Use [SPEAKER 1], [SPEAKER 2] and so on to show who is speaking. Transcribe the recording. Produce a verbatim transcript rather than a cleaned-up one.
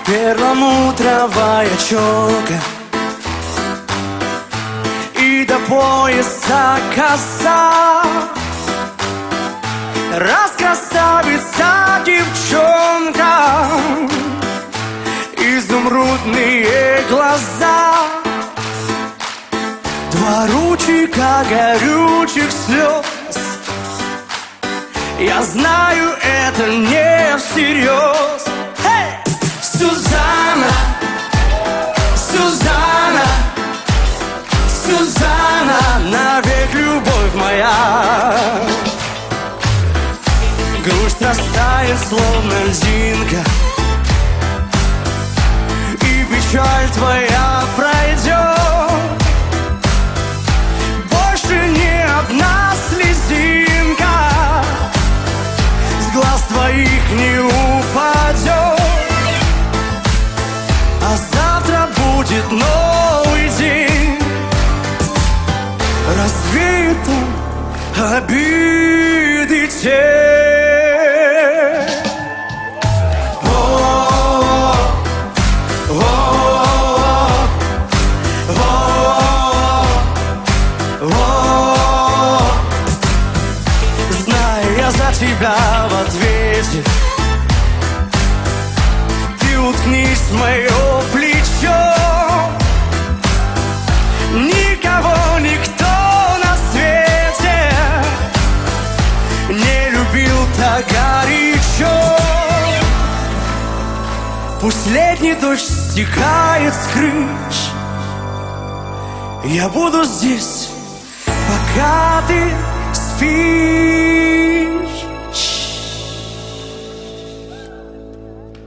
[SPEAKER 1] Перламутровая челка и до пояса коса. Раз красавица девчонка, изумрудные глаза, два ручейка горючих слез. Я знаю, это не всерьез. Hey! Сюзанна, Сюзанна, Сюзанна, навек любовь моя. Грусть растает, словно льдинка, и печаль твоя пройдет. Больше ни одна слезинка с глаз твоих не упадет. А завтра будет новый день, развеет он обиды тень. Тебя в ответе ты уткнись в мое плечо. Никого, никто на свете не любил так горячо. Пусть летний дождь стекает с крыш, я буду здесь, пока ты спишь.